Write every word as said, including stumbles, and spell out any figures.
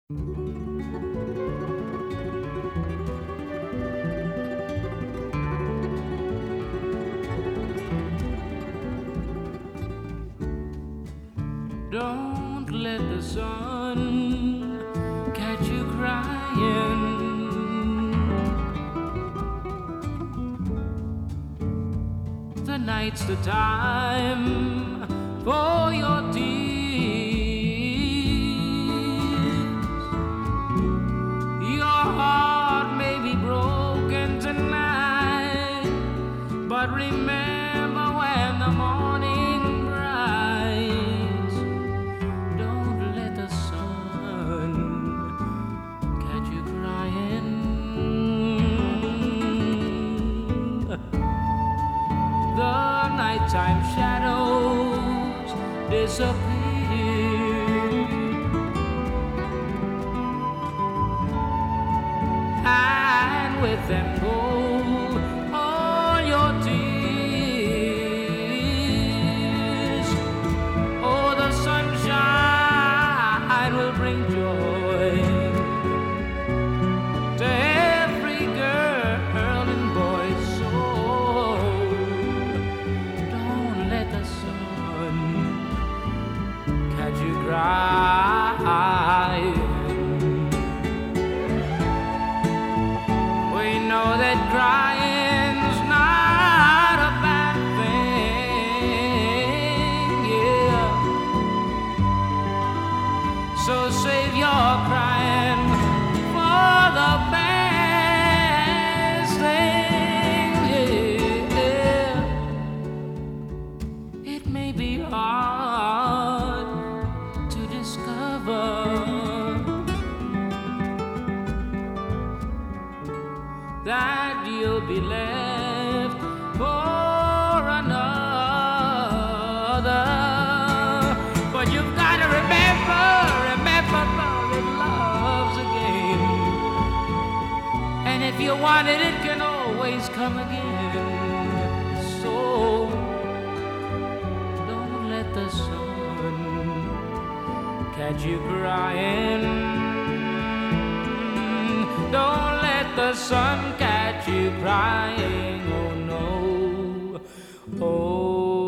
Don't let the sun catch you crying. The night's the time for your tears. Your heart may be broken tonight, but remember when the morning rise, don't let the sun catch you crying. The nighttime shadows disappear, and with them go all your tears. Oh, the sunshine will bring joy to every girl and boy's soul. Don't let the sun catch you crying. We know that crying's not a bad thing, yeah. So save your crying for the best thing, yeah. It may be hard to discover that you'll be left for another, but you've got to remember, remember that love's a game, and if you want it, it can always come again. So don't let the sun catch you crying. Don't let the sun catch you crying, oh no, oh.